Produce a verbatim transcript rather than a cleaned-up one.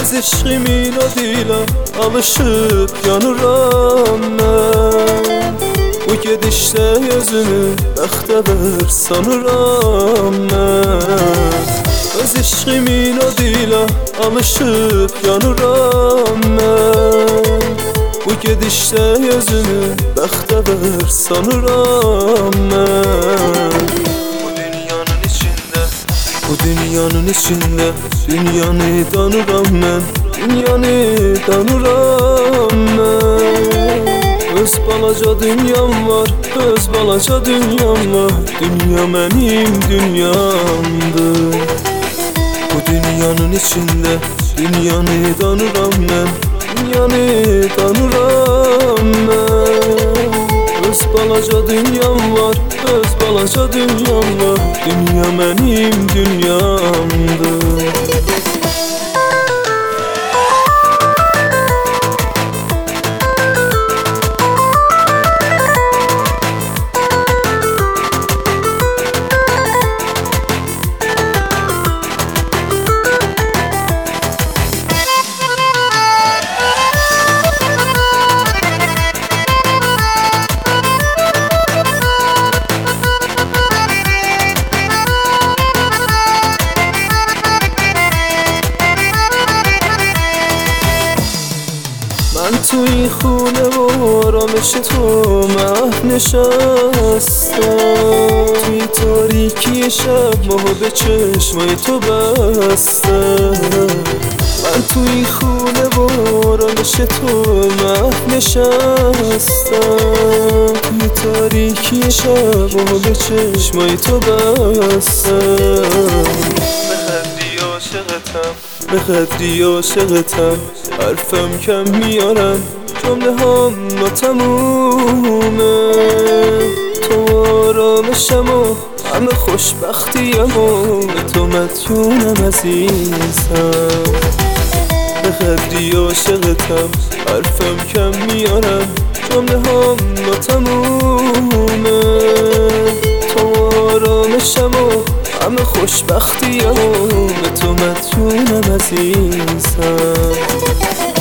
Öz eşqimin o dilə alışıb yanıram mən. Bu gedişdə özümü bəxtəvər sanıram mən. Öz eşqimin o dilə alışıb yanıram mən. Bu gedişdə özümü bəxtəvər sanıram mən. Bu dünyanın içində, bu dünyanın içində dünyanı danıram mən, dünyanı danıram mən. Öz balaca dünyam var, öz balaca dünyam var. Dünya mənim dünyamdır. Bu dünyanın içində dünyanı danıram mən, dünyanı danıram mən. Öz balaca dünyam var, öz balaca dünyam var. Dünya mənim dünyamdır. من توی خونه و آرامش تو محو نشستم. توی تاریکی شب ماها به چشمای تو بستم. من توی خونه و آرامش تو محو نشستم. توی تاریکی شب ماها به چشمای تو بستم. به قدری عاشقتم، حرفم کم میارم، جمله هم ناتمومه. تو آرامشم و همه خوشبختیم و به تو مدیونم عزیزم. به قدری عاشقتم، حرفم کم میارم، جمله هم ناتمومه. تو آرامشم و همه خوشبختیم و به تو مدیونم عزیزم.